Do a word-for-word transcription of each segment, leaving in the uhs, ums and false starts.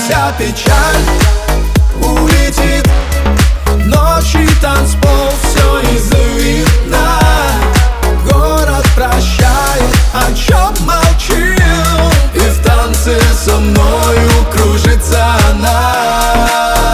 вся печаль улетит. Ночи танцпол, все из-за вина. Город прощает, о чем молчил, и в танце со мною кружится она.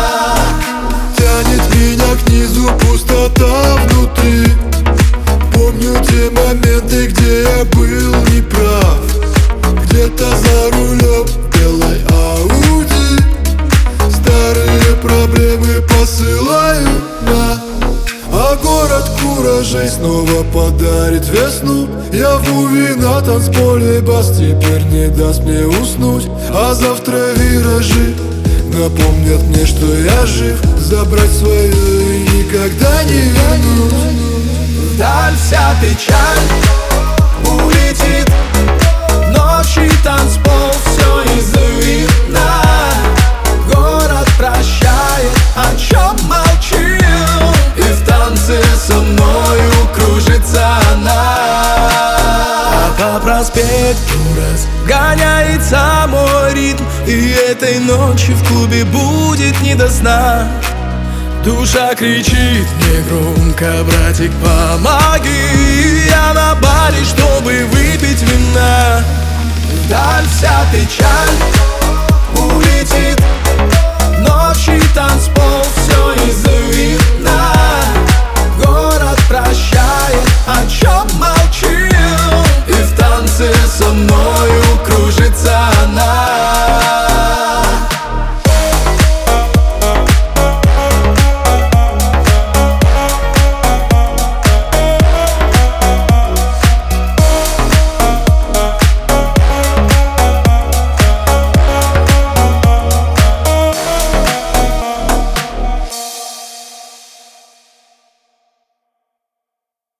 Тянет меня к низу пустота внутри. Помню те моменты, где я был неправ. Где-то за рулем белой Ауди старые проблемы посылаю на. А город куражей снова подарит весну. Я в уви на танцполе, бас теперь не даст мне уснуть. А завтра виражи напомнят мне, что я жив. Забрать свое и никогда не вернуть. Вдаль вся печаль улетит. Ночи танцпол, все из-за вина. Город прощает, о чем молчил, и в танце со мною кружится она. А по проспекту разгоняется мой ритм, и этой ночью в клубе будет не до сна. Душа кричит мне громко: братик, помоги. Я на баре, чтобы выпить вина. Вдаль вся печаль